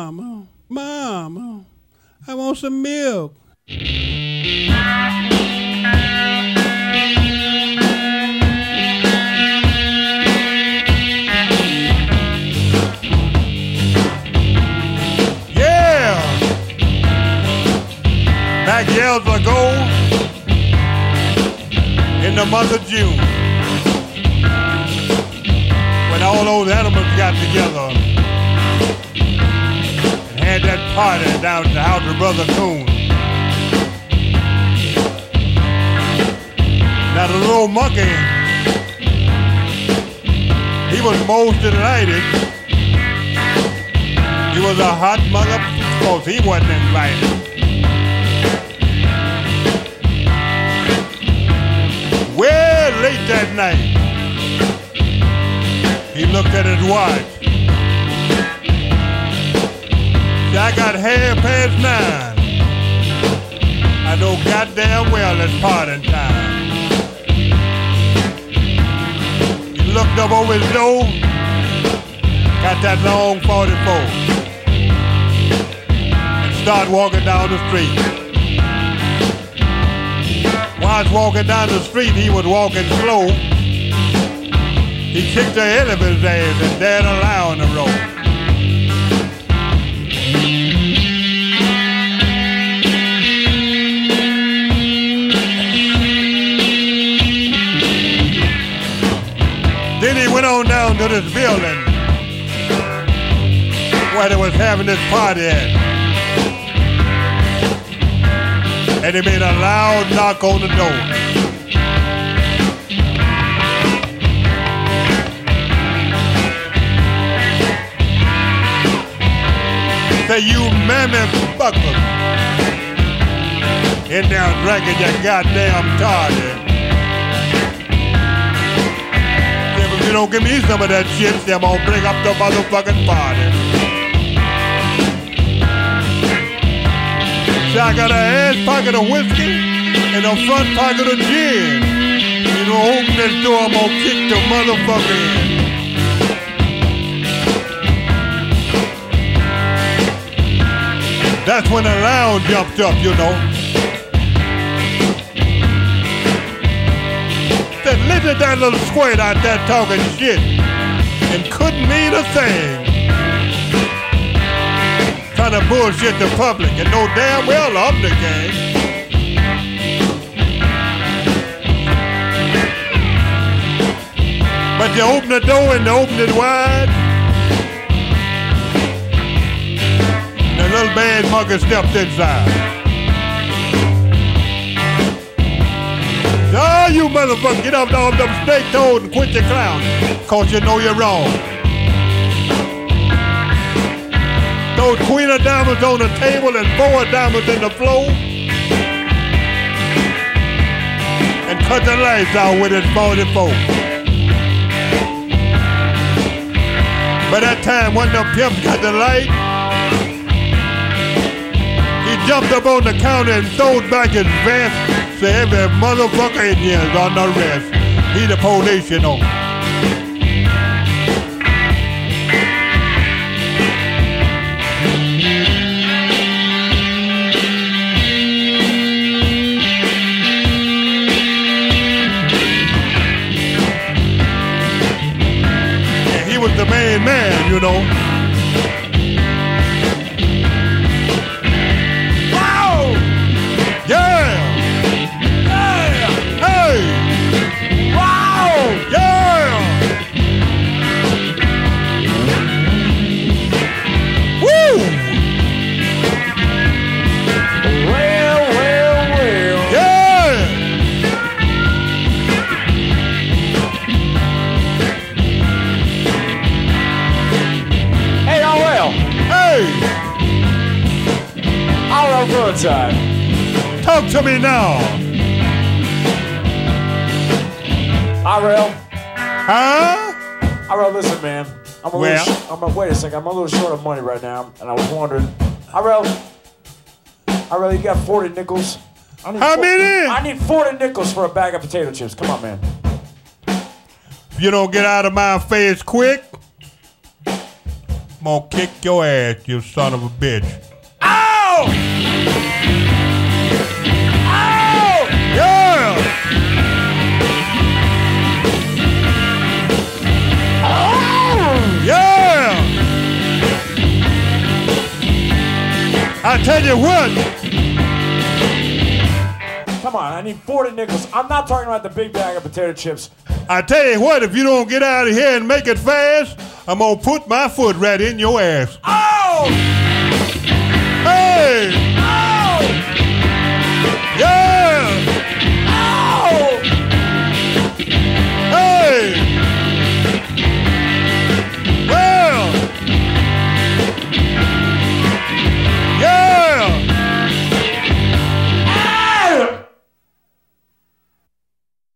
Mama, I want some milk. Yeah! Back years ago, in the month of June, when all those animals got together and had that party down at the house of Brother Coon. Now the little monkey, he was most delighted. He was a hot mother, because he wasn't invited. Well, late that night, he looked at his watch. Said, I got 9:30. I know goddamn well it's party time. He looked up over his nose, got that long 44, and started walking down the street. While I was walking down the street, he was walking slow. He kicked the head of his ass and dared allow on the road. Then he went on down to this building where they was having this party at. And he made a loud knock on the door. Say, you mammy fuckers in there drinking your goddamn toddy. If you don't give me some of that shit, then I'm gonna bring up the motherfucking party. So I got an ass pocket of whiskey and a front pocket of gin. You know, open this door, I'm gonna kick the motherfucker in. That's when the loud jumped up, you know. Said, listen to that little squirt out there talking shit and couldn't mean a thing. Trying to bullshit the public and know damn well I'm the gang. But you open the door and you open it wide. The little bad monkey stepped inside. Oh, you motherfucker, get up off them snake toes and quit your clowning, cause you know you're wrong. Those queen of diamonds on the table and 4 diamonds in the floor. And cut the lights out with his 44. By that time, when the pimps got the light, he jumped up on the counter and throwed back his vest. So every motherfucker in here is on the rest. He the police, you know. And he was the main man, you know. Time. Talk to me now. Irel. Huh? Irel, listen, man. Wait a second. I'm a little short of money right now, and I was wondering, Irel, you got 40 nickels? How many? I need 40 nickels for a bag of potato chips. Come on, man. If you don't get out of my face quick, gonna kick your ass, you son of a bitch. Ow! Ow! Yeah! Yeah! I tell you what. Come on, I need 40 nickels. I'm not talking about the big bag of potato chips. I tell you what, if you don't get out of here and make it fast, I'm gonna put my foot right in your ass. Oh! Hey!